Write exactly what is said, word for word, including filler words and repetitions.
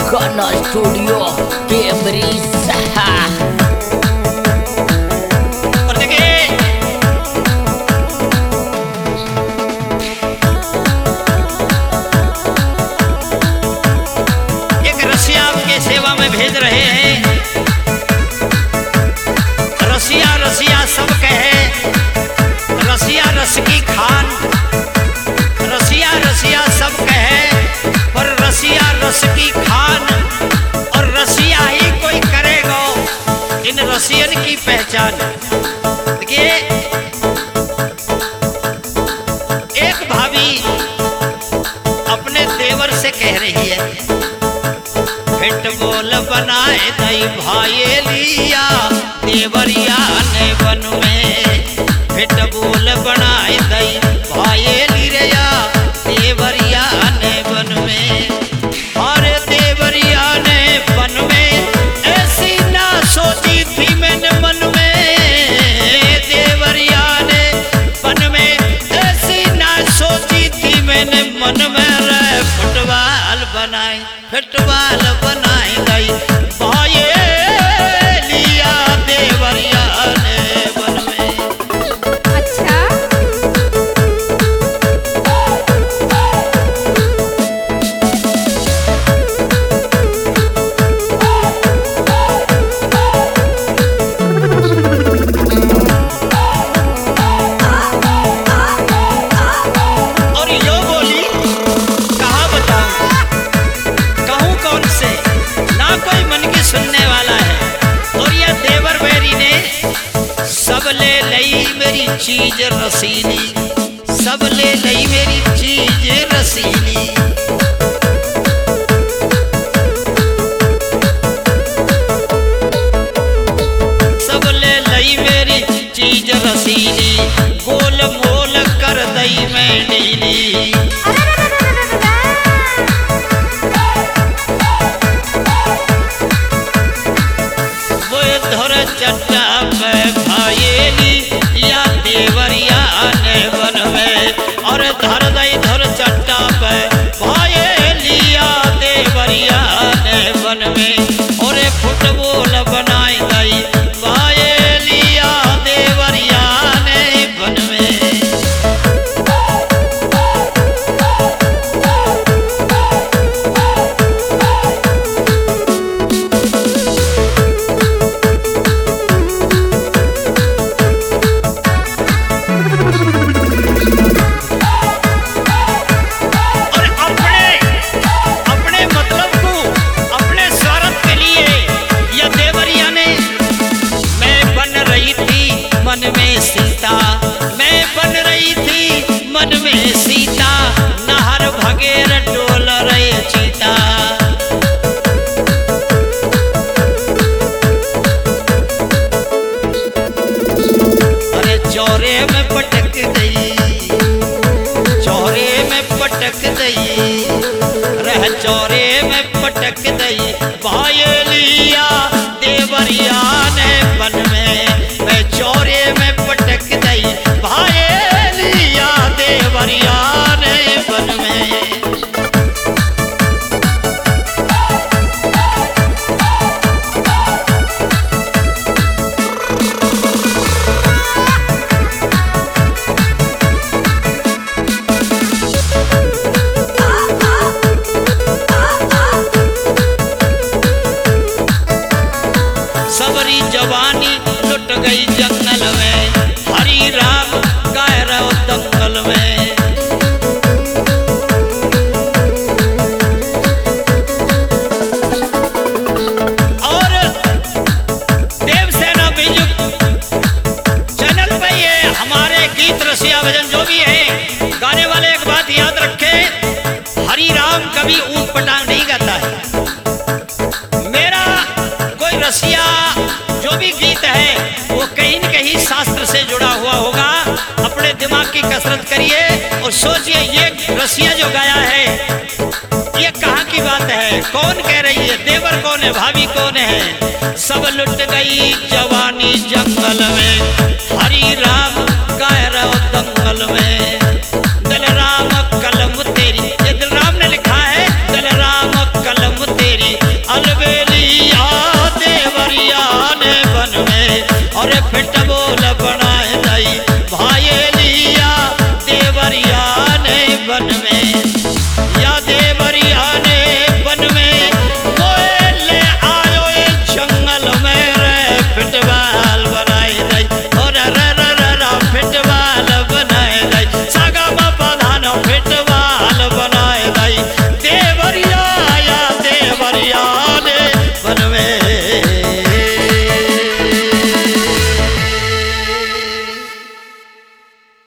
Kana Studio Kebrisa. और देखिए एक रसिया आपके सेवा में भेज रहे हैं। रसिया रसिया सब कहे, रसिया रस की खान। रसिया रसिया सब कहे, पर रसिया रस की खान। और रसिया ही कोई करेगा इन रसियन की पहचान। देखिए एक भाभी अपने देवर से कह रही है, फिट बोल बनाए दई भाई लिया देवरिया ने बन में। फिट बोल बनाए दई भाई लिया देवरिया ने बन में। और देवरिया ने बन में ऐसी ना सोची थी मैंने मन में। देवरिया ने बन में ऐसी ना सोची थी मैंने मन में। रे फुटबॉल बनाए फुटबॉल बनाए गई भाई लिया देवरिया ने बन में। अच्छा और यो बोली कहाँ बताऊं, कहूँ कौन से, ना कोई मन की सुनने वाला है। और यह देवर बैरी ने सब ले लई मेरी चीज रसीली। सब ले लई मेरी चीज रसीली। सब ले लई मेरी चीज रसीली। गोल मोल कर दई मैं नीली। वो धर चट्टा में भाईली या देवरिया ने बन में। और धर दई धर चट्टा पे भाईली या देवरिया ने बन में। और फुटबॉल बनाई दई भाईली या देवरिया ने बन में। और अपने अपने मतलब को अपने स्वार्थ के लिए यह देवरिया ने, मैं बन रही थी मन में सीता। मैं बन रही थी मन में सीता। नहर भगेर डोल रहे चीता। अरे चौरे में पटक गई, चौरे में पटक दई। रह चौरे में पटक दई भाई लिया देवरिया ने बन में। मैं चौरे में पटक दई भाई लिया देवरिया ने बन में। सबरी जवानी लुट गई जंगल में। हरी राम गाय रहो दंगल में। और देवसेना बिजुक चैनल पे ये हमारे गीत रसिया भजन जो भी है गाने वाले एक बात याद रखे, हरी राम कभी ऊंट पटांग नहीं गाता है। मेरा कोई रसिया जो भी गीत है वो कहीं न कहीं शास्त्र से जुड़ा हुआ होगा। अपने दिमाग की कसरत करिए और सोचिए ये रसिया जो गाया है ये कहाँ की बात है, कौन कह रही है, देवर कौन है, भाभी कौन है। सब लुट गई जवानी जंगल में। हरी राम गाय रहो दंगल में।